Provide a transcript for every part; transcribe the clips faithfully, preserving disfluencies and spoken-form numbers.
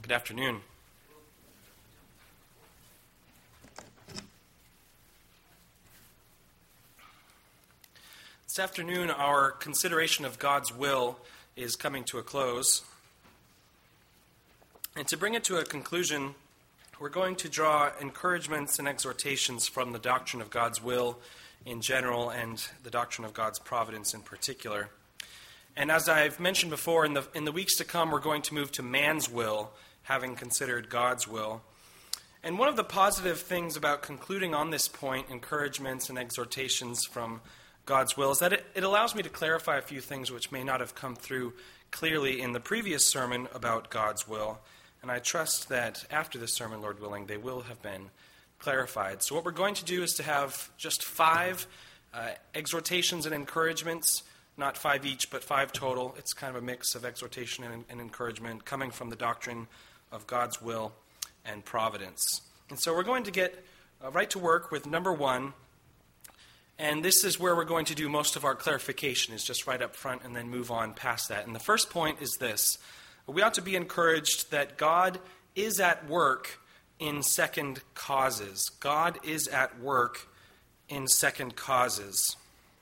Good afternoon. This afternoon, our consideration of God's will is coming to a close. And to bring it to a conclusion, we're going to draw encouragements and exhortations from the doctrine of God's will in general and the doctrine of God's providence in particular. And as I've mentioned before, in the in the weeks to come, we're going to move to man's will, having considered God's will. And one of the positive things about concluding on this point, encouragements and exhortations from God's will, is that it, it allows me to clarify a few things which may not have come through clearly in the previous sermon about God's will. And I trust that after this sermon, Lord willing, they will have been clarified. So what we're going to do is to have just five uh, exhortations and encouragements, not five each, but five total. It's kind of a mix of exhortation and, and encouragement coming from the doctrine of God's will and providence. And so we're going to get uh, right to work with number one. And this is where we're going to do most of our clarification, is just right up front and then move on past that. And the first point is this. We ought to be encouraged that God is at work in second causes. God is at work in second causes.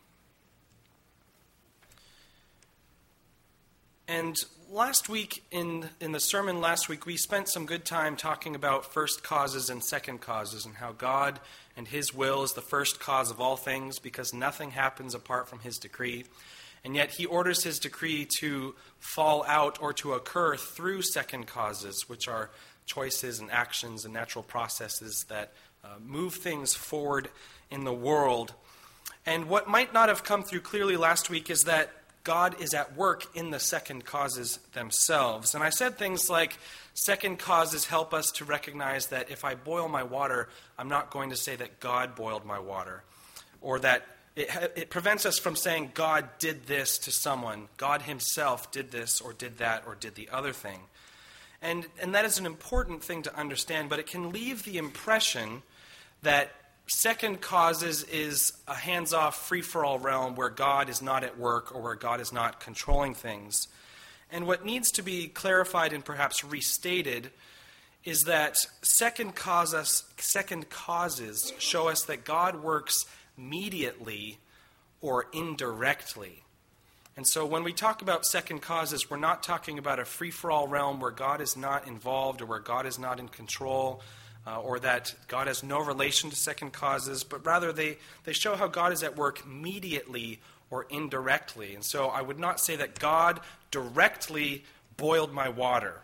And last week, in, in the sermon last week, we spent some good time talking about first causes and second causes and how God and His will is the first cause of all things because nothing happens apart from His decree. And yet He orders His decree to fall out or to occur through second causes, which are choices and actions and natural processes that uh, move things forward in the world. And what might not have come through clearly last week is that God is at work in the second causes themselves. And I said things like, second causes help us to recognize that if I boil my water, I'm not going to say that God boiled my water. Or that it, it prevents us from saying God did this to someone. God Himself did this or did that or did the other thing. And, and that is an important thing to understand, but it can leave the impression that second causes is a hands-off, free-for-all realm where God is not at work or where God is not controlling things. And what needs to be clarified and perhaps restated is that second causes, second causes show us that God works mediately or indirectly. And so when we talk about second causes, we're not talking about a free-for-all realm where God is not involved or where God is not in control, Uh, or that God has no relation to second causes, but rather they, they show how God is at work mediately or indirectly. And so I would not say that God directly boiled my water.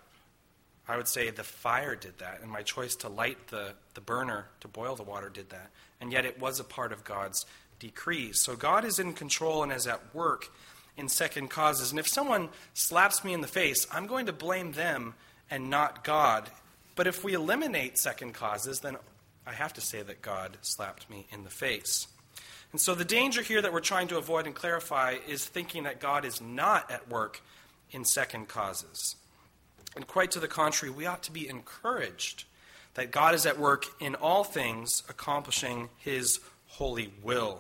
I would say the fire did that, and my choice to light the, the burner to boil the water did that. And yet it was a part of God's decree. So God is in control and is at work in second causes. And if someone slaps me in the face, I'm going to blame them and not God. But if we eliminate second causes, then I have to say that God slapped me in the face. And so the danger here that we're trying to avoid and clarify is thinking that God is not at work in second causes. And quite to the contrary, we ought to be encouraged that God is at work in all things, accomplishing His holy will.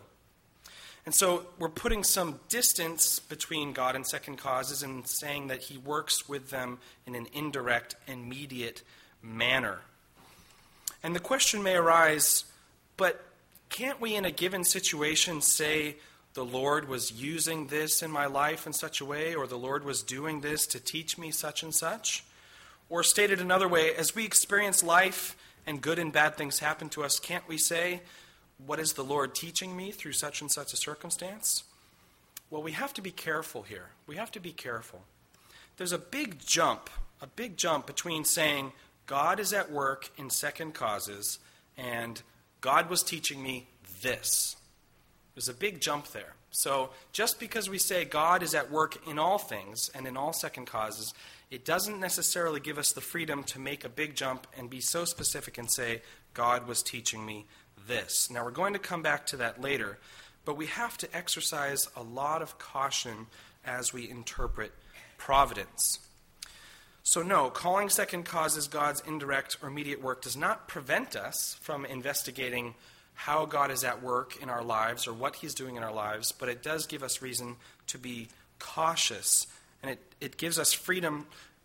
And so we're putting some distance between God and second causes and saying that He works with them in an indirect and mediate manner. And the question may arise, but can't we in a given situation say the Lord was using this in my life in such a way, or the Lord was doing this to teach me such and such? Or stated another way, as we experience life and good and bad things happen to us, can't we say, what is the Lord teaching me through such and such a circumstance? Well, we have to be careful here. We have to be careful. There's a big jump, a big jump between saying, God is at work in second causes, and God was teaching me this. There's a big jump there. So just because we say God is at work in all things and in all second causes, it doesn't necessarily give us the freedom to make a big jump and be so specific and say, God was teaching me this. Now, we're going to come back to that later, but we have to exercise a lot of caution as we interpret providence. So no, calling second causes God's indirect or immediate work does not prevent us from investigating how God is at work in our lives or what He's doing in our lives, but it does give us reason to be cautious, and it, it gives us freedom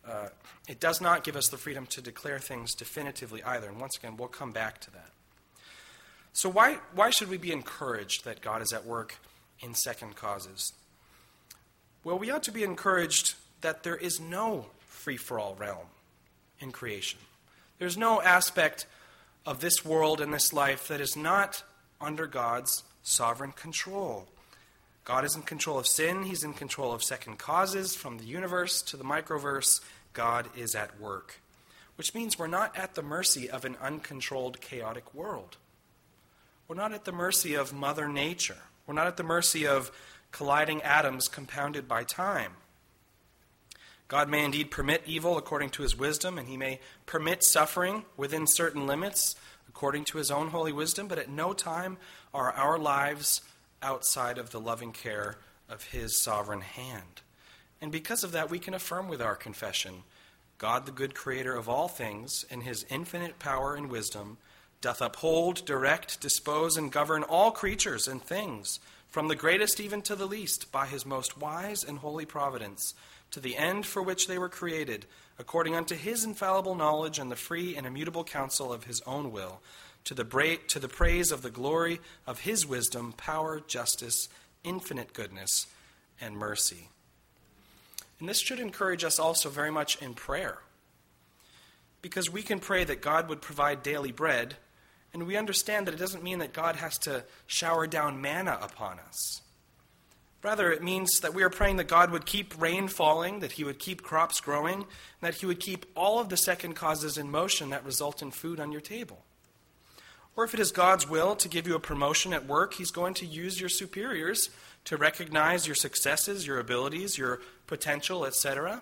uh, it does not give us the freedom to declare things definitively either. And once again, we'll come back to that. So why, why should we be encouraged that God is at work in second causes? Well, we ought to be encouraged that there is no free-for-all realm in creation. There's no aspect of this world and this life that is not under God's sovereign control. God is in control of sin. He's in control of second causes, from the universe to the microverse. God is at work, which means we're not at the mercy of an uncontrolled, chaotic world. We're not at the mercy of Mother Nature. We're not at the mercy of colliding atoms compounded by time. God may indeed permit evil according to his wisdom, and he may permit suffering within certain limits according to his own holy wisdom, but at no time are our lives outside of the loving care of his sovereign hand. And because of that, we can affirm with our confession, God, the good creator of all things, in his infinite power and wisdom, doth uphold, direct, dispose, and govern all creatures and things, from the greatest even to the least, by his most wise and holy providence, to the end for which they were created, according unto his infallible knowledge and the free and immutable counsel of his own will, to the, bra- to the praise of the glory of his wisdom, power, justice, infinite goodness, and mercy. And this should encourage us also very much in prayer, because we can pray that God would provide daily bread, and we understand that it doesn't mean that God has to shower down manna upon us. Rather, it means that we are praying that God would keep rain falling, that he would keep crops growing, and that he would keep all of the second causes in motion that result in food on your table. Or if it is God's will to give you a promotion at work, he's going to use your superiors to recognize your successes, your abilities, your potential, et cetera.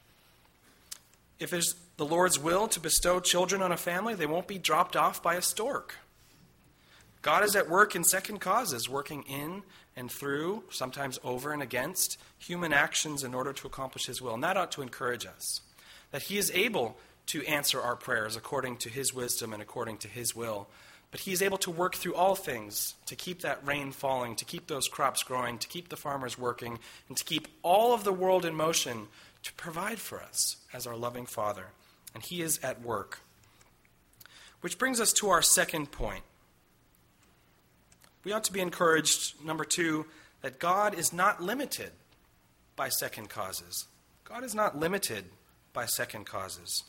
If it's the Lord's will to bestow children on a family, they won't be dropped off by a stork. God is at work in second causes, working in and through, sometimes over and against, human actions in order to accomplish his will. And that ought to encourage us, that he is able to answer our prayers according to his wisdom and according to his will. But he is able to work through all things to keep that rain falling, to keep those crops growing, to keep the farmers working, and to keep all of the world in motion to provide for us as our loving Father. And he is at work. Which brings us to our second point. We ought to be encouraged, number two, that God is not limited by second causes. God is not limited by second causes.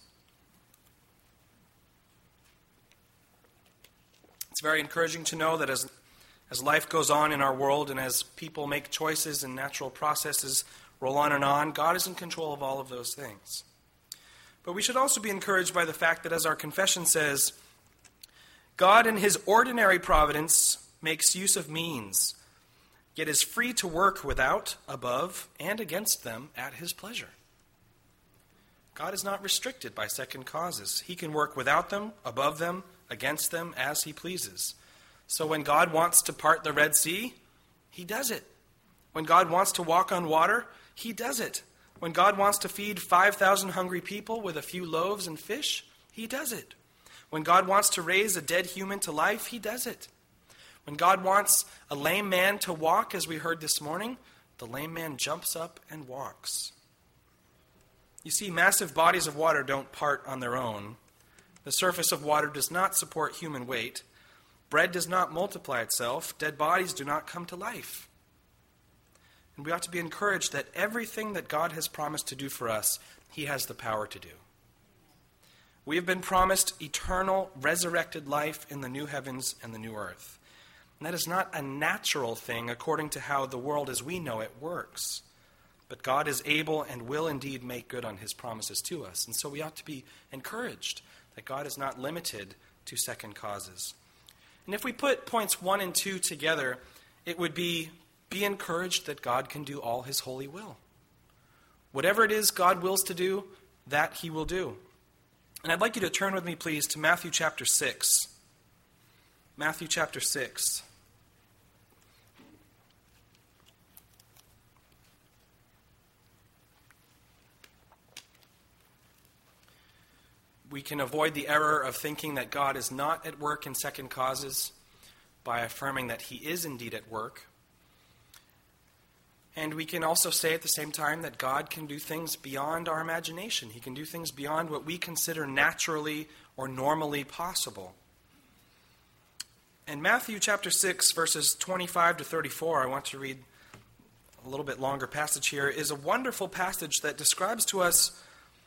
It's very encouraging to know that as, as life goes on in our world and as people make choices and natural processes roll on and on, God is in control of all of those things. But we should also be encouraged by the fact that, as our confession says, God in his ordinary providence makes use of means, yet is free to work without, above, and against them at his pleasure. God is not restricted by second causes. He can work without them, above them, against them, as he pleases. So when God wants to part the Red Sea, he does it. When God wants to walk on water, he does it. When God wants to feed five thousand hungry people with a few loaves and fish, he does it. When God wants to raise a dead human to life, he does it. When God wants a lame man to walk, as we heard this morning, the lame man jumps up and walks. You see, massive bodies of water don't part on their own. The surface of water does not support human weight. Bread does not multiply itself. Dead bodies do not come to life. And we ought to be encouraged that everything that God has promised to do for us, he has the power to do. We have been promised eternal, resurrected life in the new heavens and the new earth. And that is not a natural thing according to how the world as we know it works. But God is able and will indeed make good on his promises to us. And so we ought to be encouraged that God is not limited to second causes. And if we put points one and two together, it would be, be encouraged that God can do all his holy will. Whatever it is God wills to do, that he will do. And I'd like you to turn with me, please, to Matthew chapter six. Matthew chapter six. We can avoid the error of thinking that God is not at work in second causes by affirming that he is indeed at work. And we can also say at the same time that God can do things beyond our imagination. He can do things beyond what we consider naturally or normally possible. In Matthew chapter six, verses twenty-five to thirty-four, I want to read a little bit longer passage here, is a wonderful passage that describes to us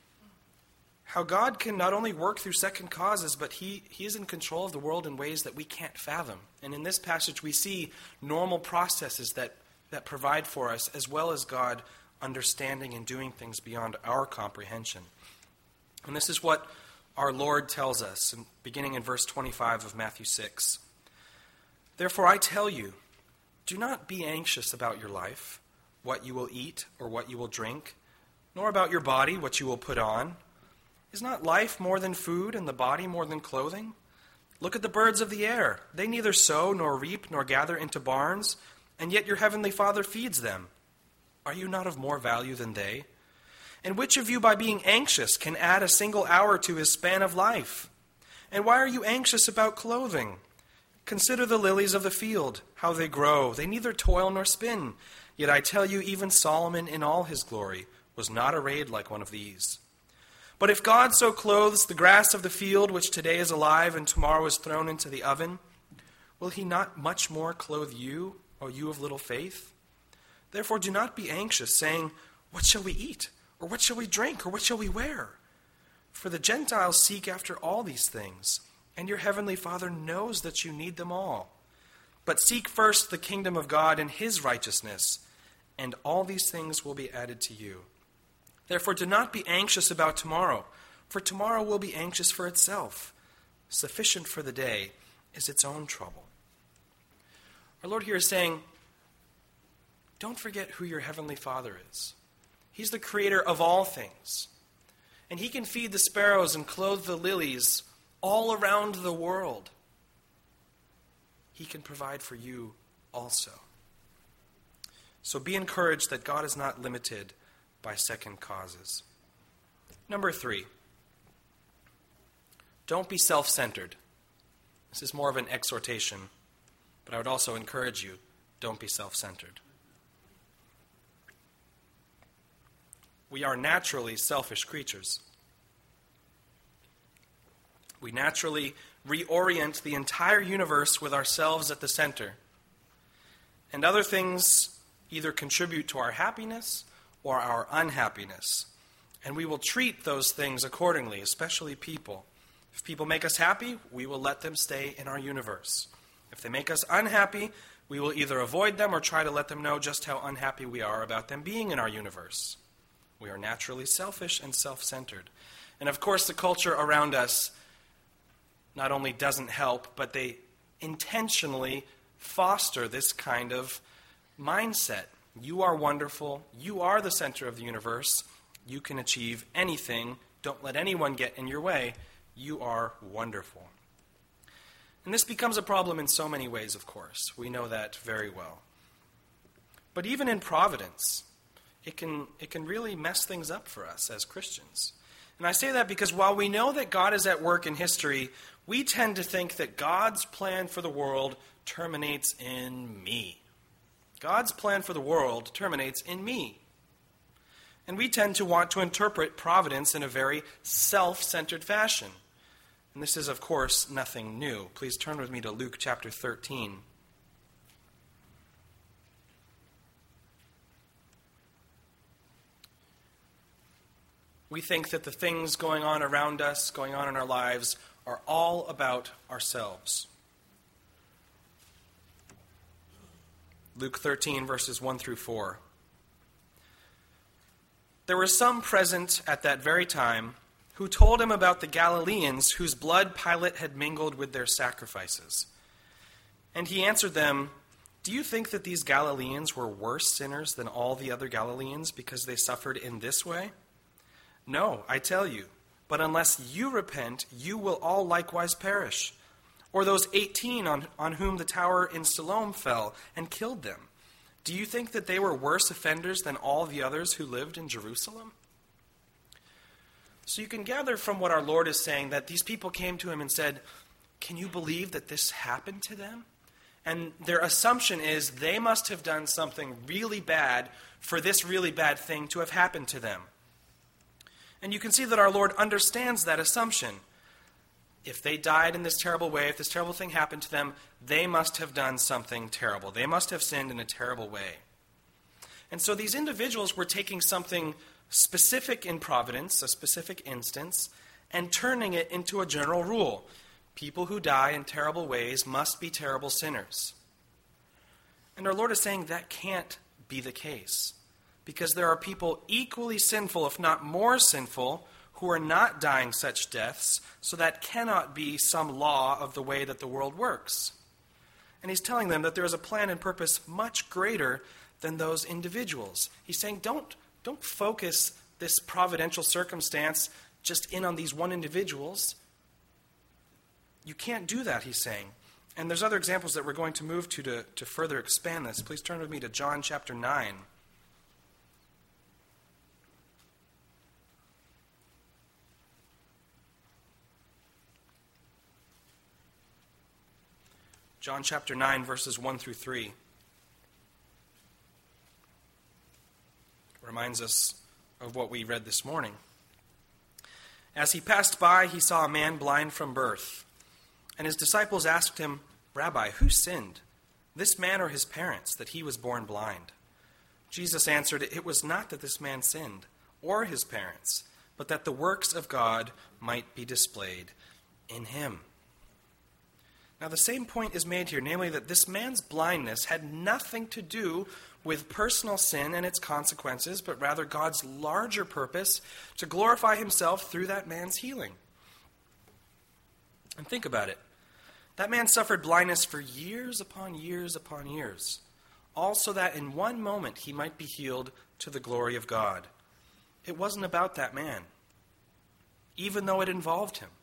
how God can not only work through second causes, but he, he is in control of the world in ways that we can't fathom. And in this passage, we see normal processes that, that provide for us, as well as God understanding and doing things beyond our comprehension. And this is what our Lord tells us, beginning in verse twenty-five of Matthew six. Therefore I tell you, do not be anxious about your life, what you will eat or what you will drink, nor about your body, what you will put on. Is not life more than food, and the body more than clothing? Look at the birds of the air. They neither sow nor reap nor gather into barns, and yet your heavenly Father feeds them. Are you not of more value than they? And which of you, by being anxious, can add a single hour to his span of life? And why are you anxious about clothing? Consider the lilies of the field, how they grow. They neither toil nor spin. Yet I tell you, even Solomon in all his glory was not arrayed like one of these. But if God so clothes the grass of the field, which today is alive and tomorrow is thrown into the oven, will he not much more clothe you, O you of little faith? Therefore do not be anxious, saying, what shall we eat? Or what shall we drink? Or what shall we wear? For the Gentiles seek after all these things, and your heavenly Father knows that you need them all. But seek first the kingdom of God and his righteousness, and all these things will be added to you. Therefore do not be anxious about tomorrow, for tomorrow will be anxious for itself. Sufficient for the day is its own trouble. Our Lord here is saying, don't forget who your heavenly Father is. He's the creator of all things. And he can feed the sparrows and clothe the lilies all around the world. He can provide for you also. So be encouraged that God is not limited by second causes. Number three, don't be self-centered. This is more of an exhortation, but I would also encourage you, don't be self-centered. We are naturally selfish creatures. We naturally reorient the entire universe with ourselves at the center. And other things either contribute to our happiness or our unhappiness. And we will treat those things accordingly, especially people. If people make us happy, we will let them stay in our universe. If they make us unhappy, we will either avoid them or try to let them know just how unhappy we are about them being in our universe. We are naturally selfish and self-centered. And of course, the culture around us not only doesn't help, but they intentionally foster this kind of mindset. You are wonderful. You are the center of the universe. You can achieve anything. Don't let anyone get in your way. You are wonderful. And this becomes a problem in so many ways, of course. We know that very well. But even in providence, it can, it can really mess things up for us as Christians. And I say that because while we know that God is at work in history, we tend to think that God's plan for the world terminates in me. God's plan for the world terminates in me. And we tend to want to interpret providence in a very self-centered fashion. And this is, of course, nothing new. Please turn with me to Luke chapter thirteen. We think that the things going on around us, going on in our lives, are all about ourselves. Luke thirteen, verses one through four. There were some present at that very time who told him about the Galileans whose blood Pilate had mingled with their sacrifices. And he answered them, do you think that these Galileans were worse sinners than all the other Galileans because they suffered in this way? No, I tell you, but unless you repent, you will all likewise perish. Or those eighteen on, on whom the tower in Siloam fell and killed them. Do you think that they were worse offenders than all the others who lived in Jerusalem? So you can gather from what our Lord is saying that these people came to him and said, can you believe that this happened to them? And their assumption is they must have done something really bad for this really bad thing to have happened to them. And you can see that our Lord understands that assumption. If they died in this terrible way, if this terrible thing happened to them, they must have done something terrible. They must have sinned in a terrible way. And so these individuals were taking something specific in providence, a specific instance, and turning it into a general rule. People who die in terrible ways must be terrible sinners. And our Lord is saying that can't be the case, because there are people equally sinful, if not more sinful, who are not dying such deaths, so that cannot be some law of the way that the world works. And he's telling them that there is a plan and purpose much greater than those individuals. He's saying don't, don't focus this providential circumstance just in on these one individuals. You can't do that, he's saying. And there's other examples that we're going to move to to, to further expand this. Please turn with me to John chapter nine. John chapter nine, verses one through three. Reminds us of what we read this morning. As he passed by, he saw a man blind from birth. And his disciples asked him, "Rabbi, who sinned, this man or his parents, that he was born blind?" Jesus answered, "It was not that this man sinned, or his parents, but that the works of God might be displayed in him." Now the same point is made here, namely that this man's blindness had nothing to do with personal sin and its consequences, but rather God's larger purpose to glorify himself through that man's healing. And think about it. That man suffered blindness for years upon years upon years, all so that in one moment he might be healed to the glory of God. It wasn't about that man, even though it involved him.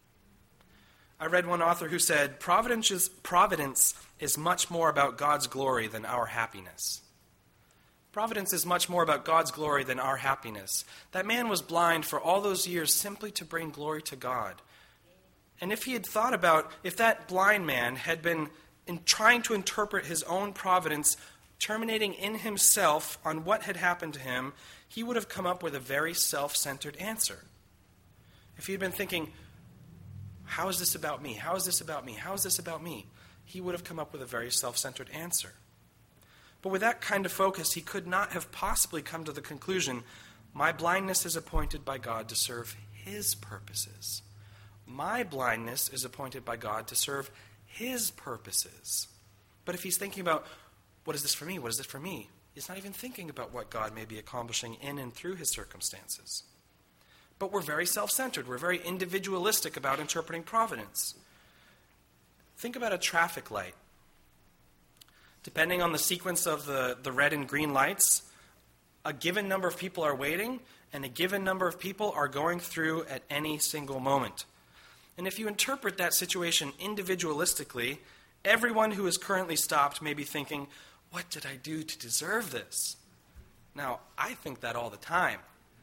I read one author who said, Providence is, providence is much more about God's glory than our happiness. Providence is much more about God's glory than our happiness. That man was blind for all those years simply to bring glory to God. And if he had thought about, if that blind man had been in trying to interpret his own providence, terminating in himself on what had happened to him, he would have come up with a very self-centered answer. If he had been thinking, how is this about me? How is this about me? How is this about me? He would have come up with a very self-centered answer. But with that kind of focus, he could not have possibly come to the conclusion, my blindness is appointed by God to serve his purposes. My blindness is appointed by God to serve his purposes. But if he's thinking about, what is this for me? What is this for me? He's not even thinking about what God may be accomplishing in and through his circumstances. But we're very self-centered. We're very individualistic about interpreting providence. Think about a traffic light. Depending on the sequence of the, the red and green lights, a given number of people are waiting, and a given number of people are going through at any single moment. And if you interpret that situation individualistically, everyone who is currently stopped may be thinking, what did I do to deserve this? Now, I think that all the time.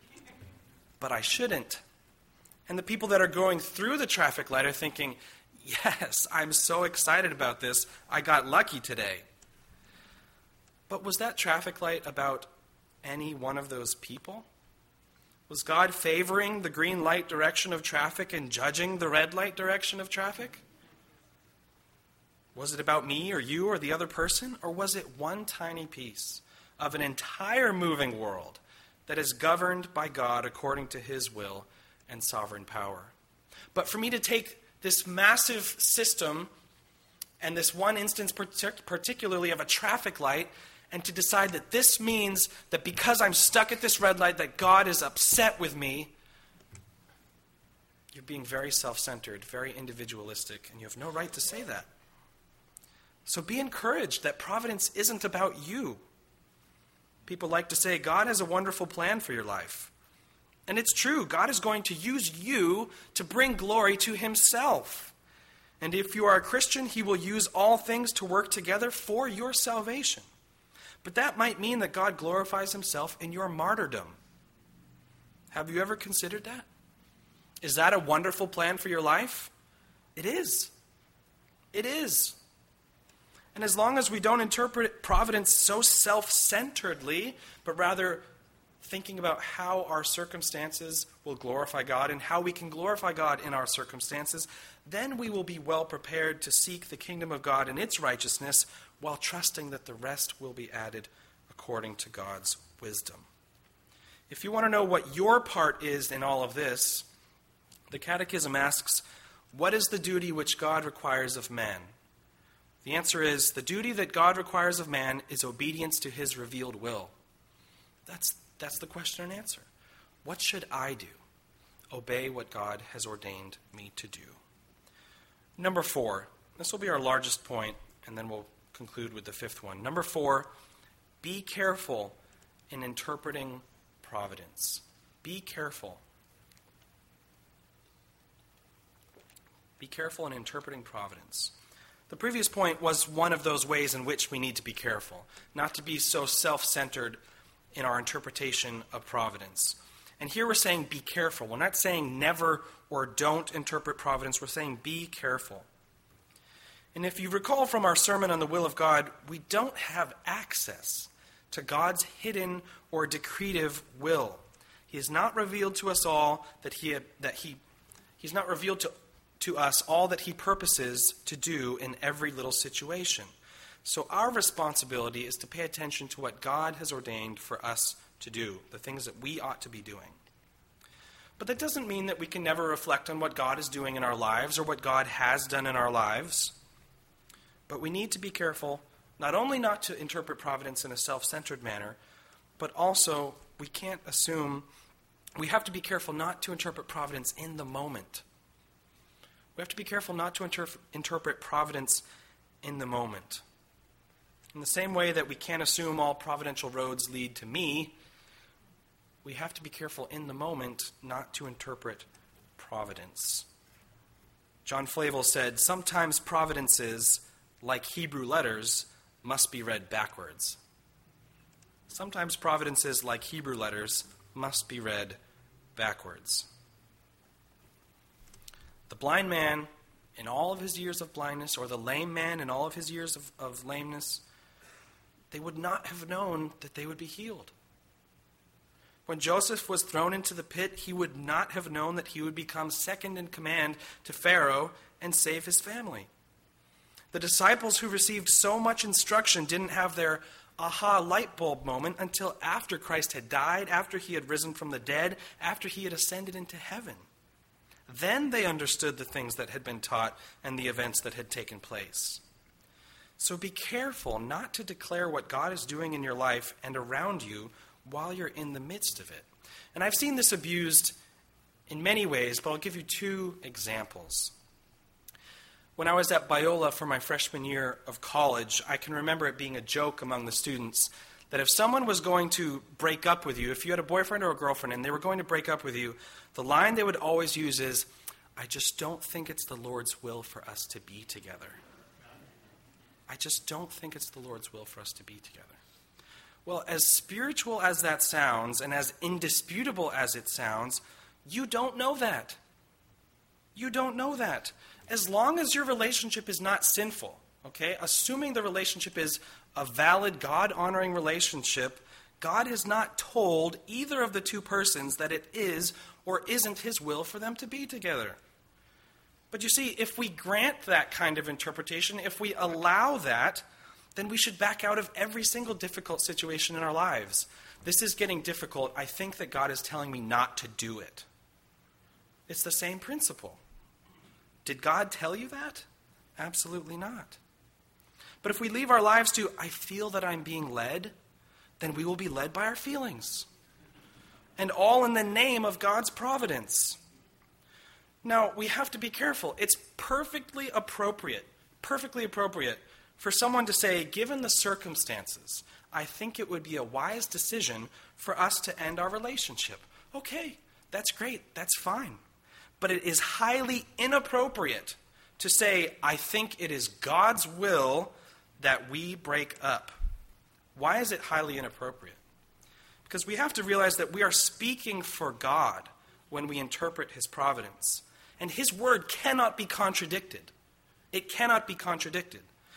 But I shouldn't. And the people that are going through the traffic light are thinking, yes, I'm so excited about this. I got lucky today. But was that traffic light about any one of those people? Was God favoring the green light direction of traffic and judging the red light direction of traffic? Was it about me or you or the other person? Or was it one tiny piece of an entire moving world that is governed by God according to his will and sovereign power? But for me to take this massive system and this one instance partic- particularly of a traffic light and to decide that this means that because I'm stuck at this red light that God is upset with me, you're being very self-centered, very individualistic, and you have no right to say that. So be encouraged that providence isn't about you. People like to say, God has a wonderful plan for your life. And it's true. God is going to use you to bring glory to himself. And if you are a Christian, he will use all things to work together for your salvation. But that might mean that God glorifies himself in your martyrdom. Have you ever considered that? Is that a wonderful plan for your life? It is. It is. And as long as we don't interpret providence so self-centeredly, but rather thinking about how our circumstances will glorify God and how we can glorify God in our circumstances, then we will be well prepared to seek the kingdom of God and its righteousness while trusting that the rest will be added according to God's wisdom. If you want to know what your part is in all of this, the Catechism asks, what is the duty which God requires of man? The answer is, the duty that God requires of man is obedience to his revealed will. That's, that's the question and answer. What should I do? Obey what God has ordained me to do. Number four, this will be our largest point, and then we'll conclude with the fifth one. Number four, be careful in interpreting providence. Be careful. Be careful in interpreting providence. The previous point was one of those ways in which we need to be careful, not to be so self-centered in our interpretation of providence. And here we're saying be careful. We're not saying never or don't interpret providence. We're saying be careful. And if you recall from our sermon on the will of God, we don't have access to God's hidden or decretive will. He has not revealed to us all that he that he he's not revealed to to us all that he purposes to do in every little situation. So our responsibility is to pay attention to what God has ordained for us to do, the things that we ought to be doing. But that doesn't mean that we can never reflect on what God is doing in our lives or what God has done in our lives. But we need to be careful not only not to interpret providence in a self-centered manner, but also we can't assume, we have to be careful not to interpret providence in the moment. We have to be careful not to inter- interpret providence in the moment. In the same way that we can't assume all providential roads lead to me, we have to be careful in the moment not to interpret providence. John Flavel said, sometimes providences, like Hebrew letters, must be read backwards. Sometimes providences, like Hebrew letters, must be read backwards. The blind man, in all of his years of blindness, or the lame man in all of his years of, of lameness, they would not have known that they would be healed. When Joseph was thrown into the pit, he would not have known that he would become second in command to Pharaoh and save his family. The disciples who received so much instruction didn't have their aha light bulb moment until after Christ had died, after he had risen from the dead, after he had ascended into heaven. Then they understood the things that had been taught and the events that had taken place. So be careful not to declare what God is doing in your life and around you while you're in the midst of it. And I've seen this abused in many ways, but I'll give you two examples. When I was at Biola for my freshman year of college, I can remember it being a joke among the students that if someone was going to break up with you, if you had a boyfriend or a girlfriend and they were going to break up with you, the line they would always use is, I just don't think it's the Lord's will for us to be together. I just don't think it's the Lord's will for us to be together. Well, as spiritual as that sounds and as indisputable as it sounds, you don't know that. You don't know that. As long as your relationship is not sinful, okay, assuming the relationship is a valid, God-honoring relationship, God has not told either of the two persons that it is or isn't his will for them to be together. But you see, if we grant that kind of interpretation, if we allow that, then we should back out of every single difficult situation in our lives. This is getting difficult. I think that God is telling me not to do it. It's the same principle. Did God tell you that? Absolutely not. But if we leave our lives to, I feel that I'm being led, then we will be led by our feelings. And all in the name of God's providence. Now, we have to be careful. It's perfectly appropriate, perfectly appropriate for someone to say, given the circumstances, I think it would be a wise decision for us to end our relationship. Okay, that's great, that's fine. But it is highly inappropriate to say, I think it is God's will that we break up. Why is it highly inappropriate? Because we have to realize that we are speaking for God when we interpret his providence. And his word cannot be contradicted. It cannot be contradicted.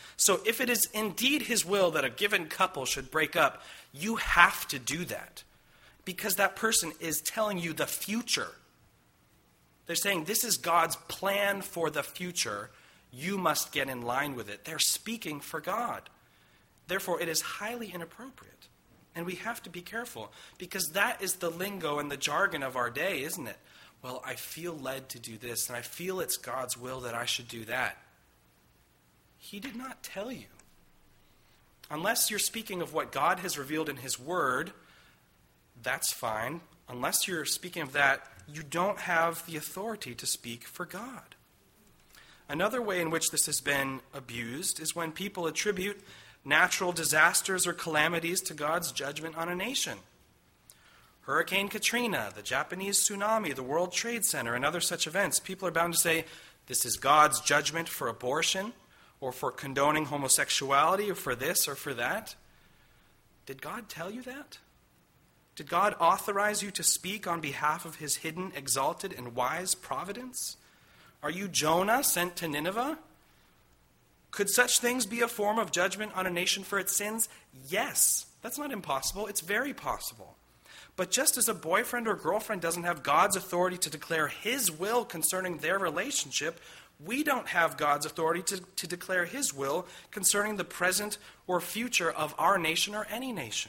So if it is indeed his will that a given couple should break up, you have to do that. Because that person is telling you the future. They're saying this is God's plan for the future. You must get in line with it. They're speaking for God. Therefore, it is highly inappropriate. And we have to be careful. Because that is the lingo and the jargon of our day, isn't it? Well, I feel led to do this, and I feel it's God's will that I should do that. He did not tell you. Unless you're speaking of what God has revealed in his word, that's fine. Unless you're speaking of that, you don't have the authority to speak for God. Another way in which this has been abused is when people attribute natural disasters or calamities to God's judgment on a nation. Hurricane Katrina, the Japanese tsunami, the World Trade Center, and other such events, people are bound to say, this is God's judgment for abortion, or for condoning homosexuality, or for this or for that. Did God tell you that? Did God authorize you to speak on behalf of his hidden, exalted, and wise providence? Are you Jonah sent to Nineveh? Could such things be a form of judgment on a nation for its sins? Yes. That's not impossible. It's very possible. But just as a boyfriend or girlfriend doesn't have God's authority to declare his will concerning their relationship, we don't have God's authority to, to declare his will concerning the present or future of our nation or any nation.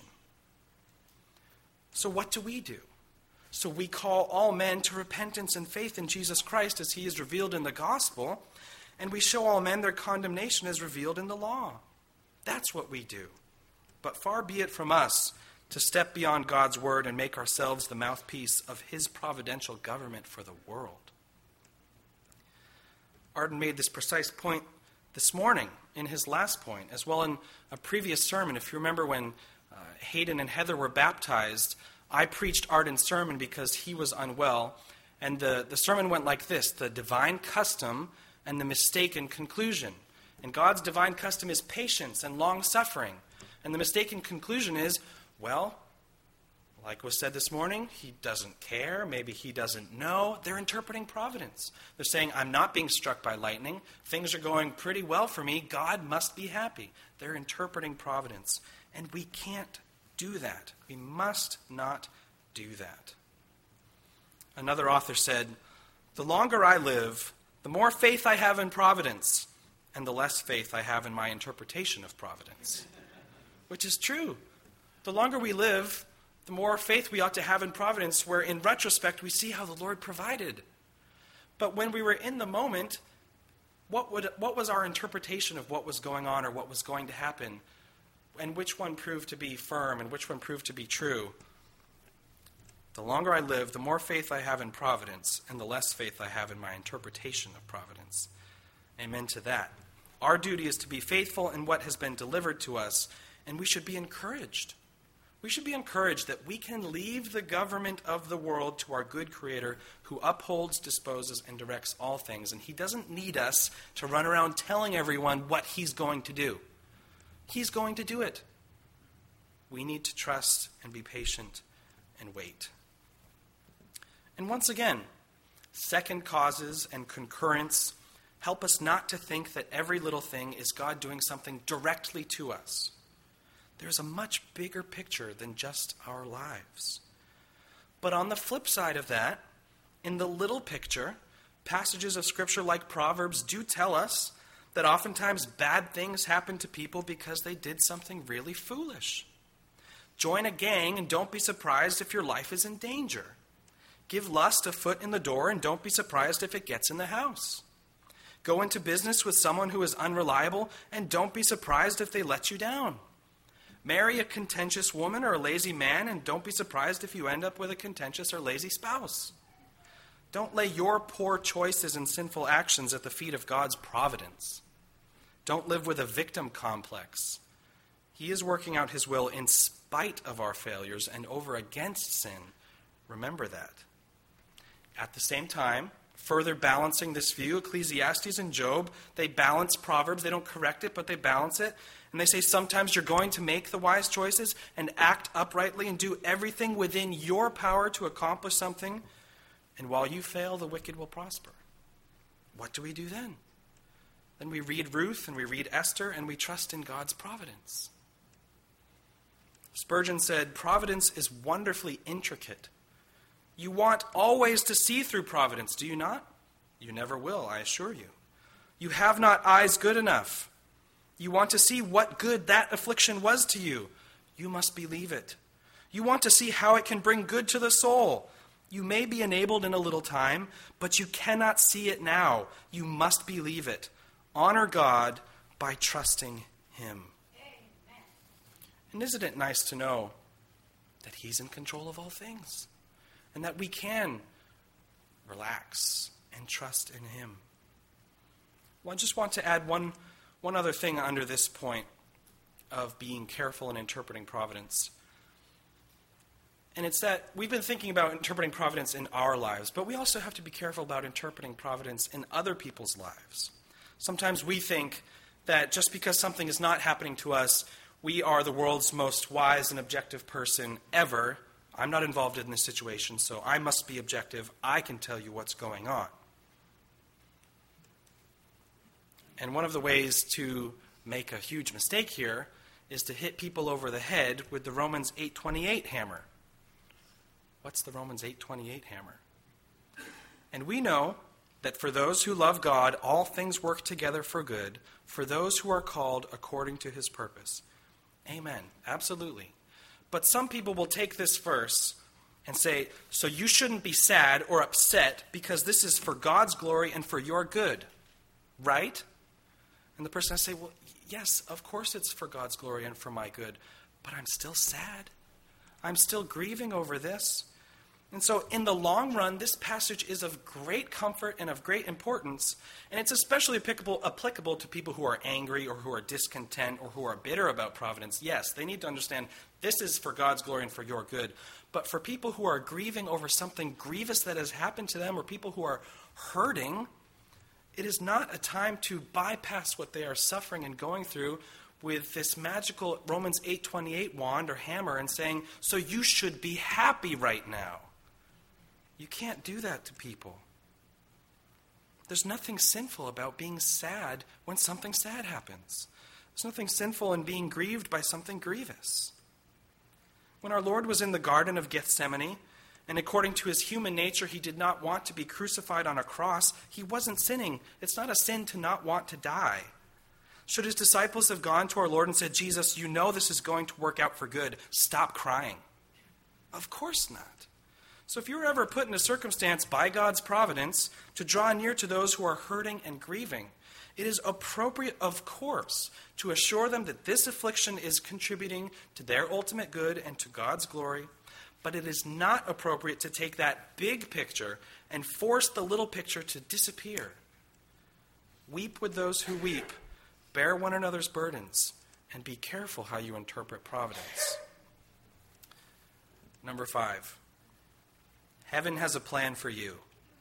So what do we do? So we call all men to repentance and faith in Jesus Christ as he is revealed in the gospel, and we show all men their condemnation as revealed in the law. That's what we do. But far be it from us to step beyond God's word and make ourselves the mouthpiece of his providential government for the world. Arden made this precise point this morning in his last point, as well in a previous sermon. If you remember when uh, Hayden and Heather were baptized, I preached Arden's sermon because he was unwell, and the, the sermon went like this: the divine custom and the mistaken conclusion. And God's divine custom is patience and long-suffering. And the mistaken conclusion is, well, like was said this morning, he doesn't care, maybe he doesn't know. They're interpreting providence. They're saying, I'm not being struck by lightning. Things are going pretty well for me. God must be happy. They're interpreting providence. And we can't do that. We must not do that. Another author said, the longer I live, the more faith I have in providence, and the less faith I have in my interpretation of providence. Which is true. The longer we live, the more faith we ought to have in providence, where in retrospect we see how the Lord provided. But when we were in the moment, what would what was our interpretation of what was going on or what was going to happen? And which one proved to be firm and which one proved to be true? The longer I live, the more faith I have in providence, and the less faith I have in my interpretation of providence. Amen to that. Our duty is to be faithful in what has been delivered to us, and we should be encouraged. We should be encouraged that we can leave the government of the world to our good Creator who upholds, disposes, and directs all things. And he doesn't need us to run around telling everyone what he's going to do. He's going to do it. We need to trust and be patient and wait. And once again, second causes and concurrence help us not to think that every little thing is God doing something directly to us. There's a much bigger picture than just our lives. But on the flip side of that, in the little picture, passages of Scripture like Proverbs do tell us that oftentimes bad things happen to people because they did something really foolish. Join a gang and don't be surprised if your life is in danger. Give lust a foot in the door and don't be surprised if it gets in the house. Go into business with someone who is unreliable and don't be surprised if they let you down. Marry a contentious woman or a lazy man, and don't be surprised if you end up with a contentious or lazy spouse. Don't lay your poor choices and sinful actions at the feet of God's providence. Don't live with a victim complex. He is working out his will in spite of our failures and over against sin. Remember that. At the same time, further balancing this view, Ecclesiastes and Job, they balance Proverbs. They don't correct it, but they balance it. And they say sometimes you're going to make the wise choices and act uprightly and do everything within your power to accomplish something. And while you fail, the wicked will prosper. What do we do then? Then we read Ruth and we read Esther and we trust in God's providence. Spurgeon said, "Providence is wonderfully intricate. You want always to see through providence, do you not? You never will, I assure you. You have not eyes good enough. You want to see what good that affliction was to you. You must believe it. You want to see how it can bring good to the soul. You may be enabled in a little time, but you cannot see it now. You must believe it. Honor God by trusting him." Amen. And isn't it nice to know that he's in control of all things and that we can relax and trust in him? Well, I just want to add one, one other thing under this point of being careful in interpreting providence. And it's that we've been thinking about interpreting providence in our lives, but we also have to be careful about interpreting providence in other people's lives. Sometimes we think that just because something is not happening to us, we are the world's most wise and objective person ever. I'm not involved in this situation, so I must be objective. I can tell you what's going on. And one of the ways to make a huge mistake here is to hit people over the head with the Romans eight twenty-eight hammer. What's the Romans eight twenty-eight hammer? And we know that for those who love God, all things work together for good, for those who are called according to his purpose. Amen. Absolutely. But some people will take this verse and say, so you shouldn't be sad or upset because this is for God's glory and for your good, right? And the person has to say, well, yes, of course it's for God's glory and for my good, but I'm still sad. I'm still grieving over this. And so in the long run, this passage is of great comfort and of great importance, and it's especially applicable, applicable to people who are angry or who are discontent or who are bitter about providence. Yes, they need to understand this is for God's glory and for your good. But for people who are grieving over something grievous that has happened to them or people who are hurting, it is not a time to bypass what they are suffering and going through with this magical Romans eight twenty-eight wand or hammer and saying, so you should be happy right now. You can't do that to people. There's nothing sinful about being sad when something sad happens. There's nothing sinful in being grieved by something grievous. When our Lord was in the Garden of Gethsemane, and according to his human nature, he did not want to be crucified on a cross, he wasn't sinning. It's not a sin to not want to die. Should his disciples have gone to our Lord and said, Jesus, you know this is going to work out for good. Stop crying. Of course not. So if you're ever put in a circumstance by God's providence to draw near to those who are hurting and grieving, it is appropriate, of course, to assure them that this affliction is contributing to their ultimate good and to God's glory. But it is not appropriate to take that big picture and force the little picture to disappear. Weep with those who weep. Bear one another's burdens. And be careful how you interpret providence. Number five. Heaven has a plan for you.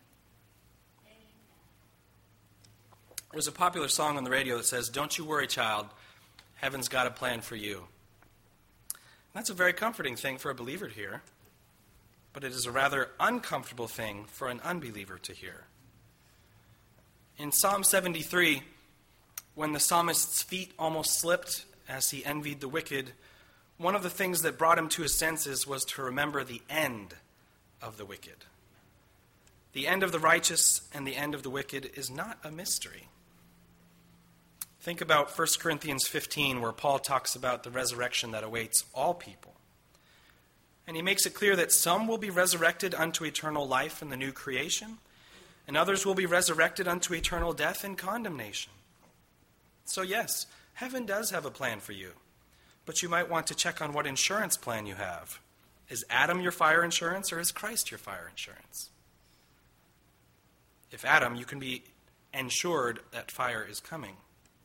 There's a popular song on the radio that says, don't you worry, child. Heaven's got a plan for you. And that's a very comforting thing for a believer to hear. But it is a rather uncomfortable thing for an unbeliever to hear. In Psalm seventy-three, when the psalmist's feet almost slipped as he envied the wicked, one of the things that brought him to his senses was to remember the end of the wicked. The end of the righteous and the end of the wicked is not a mystery. Think about First Corinthians fifteen, where Paul talks about the resurrection that awaits all people. And he makes it clear that some will be resurrected unto eternal life in the new creation, and others will be resurrected unto eternal death and condemnation. So yes, heaven does have a plan for you, but you might want to check on what insurance plan you have. Is Adam your fire insurance, or is Christ your fire insurance? If Adam, you can be ensured that fire is coming.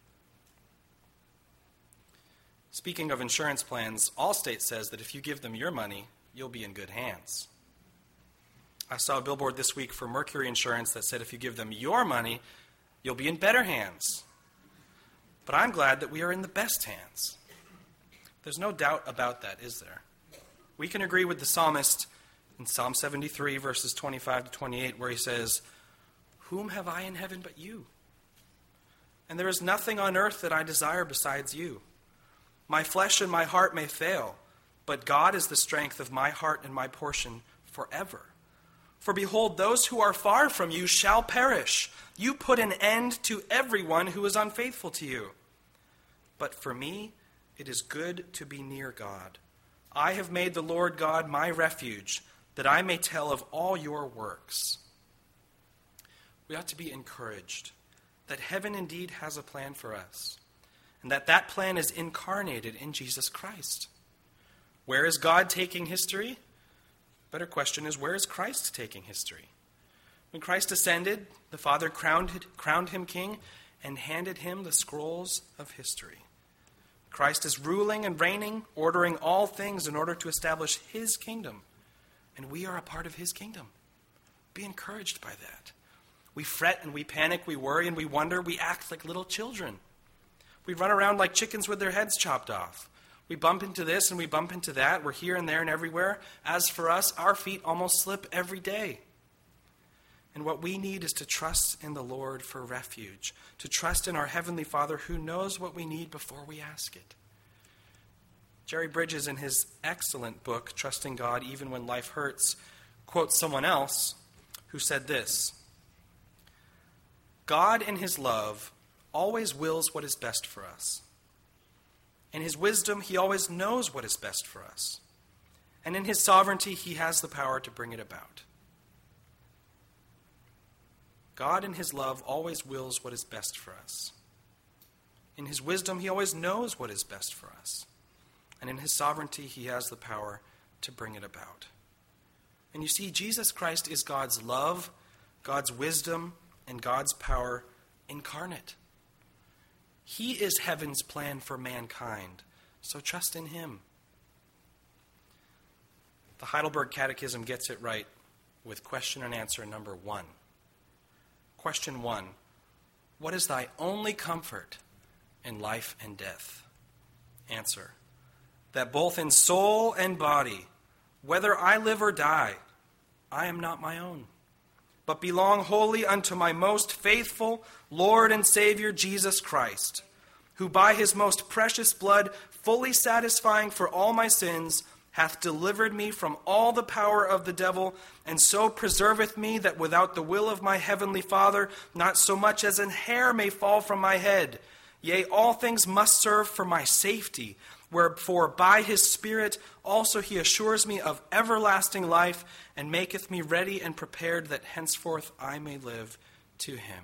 Speaking of insurance plans, Allstate says that if you give them your money, you'll be in good hands. I saw a billboard this week for Mercury Insurance that said if you give them your money, you'll be in better hands. But I'm glad that we are in the best hands. There's no doubt about that, is there? We can agree with the psalmist in Psalm seventy-three, verses twenty-five to twenty-eight, where he says, whom have I in heaven but you? and there is nothing on earth that I desire besides you. My flesh and my heart may fail, but God is the strength of my heart and my portion forever. For behold, those who are far from you shall perish. You put an end to everyone who is unfaithful to you. But for me, it is good to be near God. I have made the Lord God my refuge, that I may tell of all your works. We ought to be encouraged that heaven indeed has a plan for us, and that that plan is incarnated in Jesus Christ. Where is God taking history? Better question is, where is Christ taking history? When Christ ascended, the Father crowned, crowned him king and handed him the scrolls of history. Christ is ruling and reigning, ordering all things in order to establish his kingdom. And we are a part of his kingdom. Be encouraged by that. We fret and we panic, we worry and we wonder, we act like little children. We run around like chickens with their heads chopped off. We bump into this and we bump into that. We're here and there and everywhere. As for us, our feet almost slip every day. And what we need is to trust in the Lord for refuge, to trust in our Heavenly Father who knows what we need before we ask it. Jerry Bridges, in his excellent book, Trusting God Even When Life Hurts, quotes someone else who said this: God in his love always wills what is best for us. In his wisdom, he always knows what is best for us. And in his sovereignty, he has the power to bring it about. God in his love always wills what is best for us. In his wisdom, he always knows what is best for us. And in his sovereignty, he has the power to bring it about. And you see, Jesus Christ is God's love, God's wisdom, and God's power incarnate. He is heaven's plan for mankind, so trust in him. The Heidelberg Catechism gets it right with question and answer number one. Question one: what is thy only comfort in life and death? Answer: that both in soul and body, whether I live or die, I am not my own, but belong wholly unto my most faithful Lord and Savior Jesus Christ, who by his most precious blood, fully satisfying for all my sins, hath delivered me from all the power of the devil, and so preserveth me that without the will of my heavenly Father, not so much as an hair may fall from my head. Yea, all things must serve for my safety, wherefore by his Spirit also he assures me of everlasting life, and maketh me ready and prepared that henceforth I may live to him.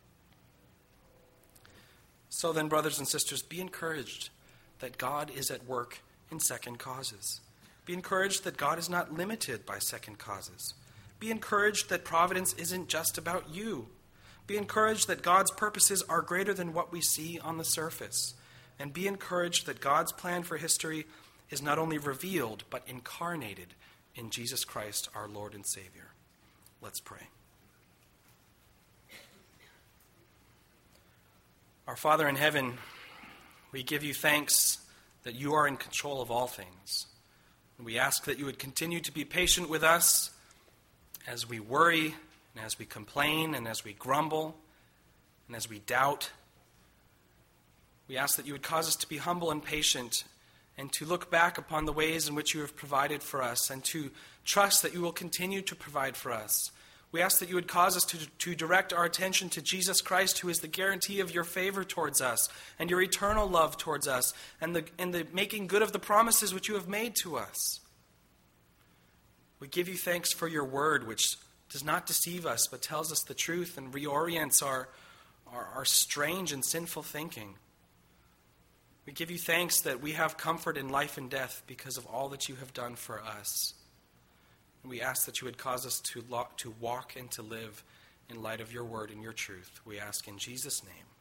So then, brothers and sisters, be encouraged that God is at work in second causes. Be encouraged that God is not limited by second causes. Be encouraged that providence isn't just about you. Be encouraged that God's purposes are greater than what we see on the surface. And be encouraged that God's plan for history is not only revealed, but incarnated in Jesus Christ, our Lord and Savior. Let's pray. Our Father in heaven, we give you thanks that you are in control of all things. And we ask that you would continue to be patient with us as we worry, and as we complain, and as we grumble, and as we doubt. We ask that you would cause us to be humble and patient, and to look back upon the ways in which you have provided for us, and to trust that you will continue to provide for us. We ask that you would cause us to, to direct our attention to Jesus Christ, who is the guarantee of your favor towards us, and your eternal love towards us, and the, and the making good of the promises which you have made to us. We give you thanks for your word, which does not deceive us, but tells us the truth and reorients our, our, our strange and sinful thinking. We give you thanks that we have comfort in life and death because of all that you have done for us. And we ask that you would cause us to, lo- to walk and to live in light of your word and your truth. We ask in Jesus' name.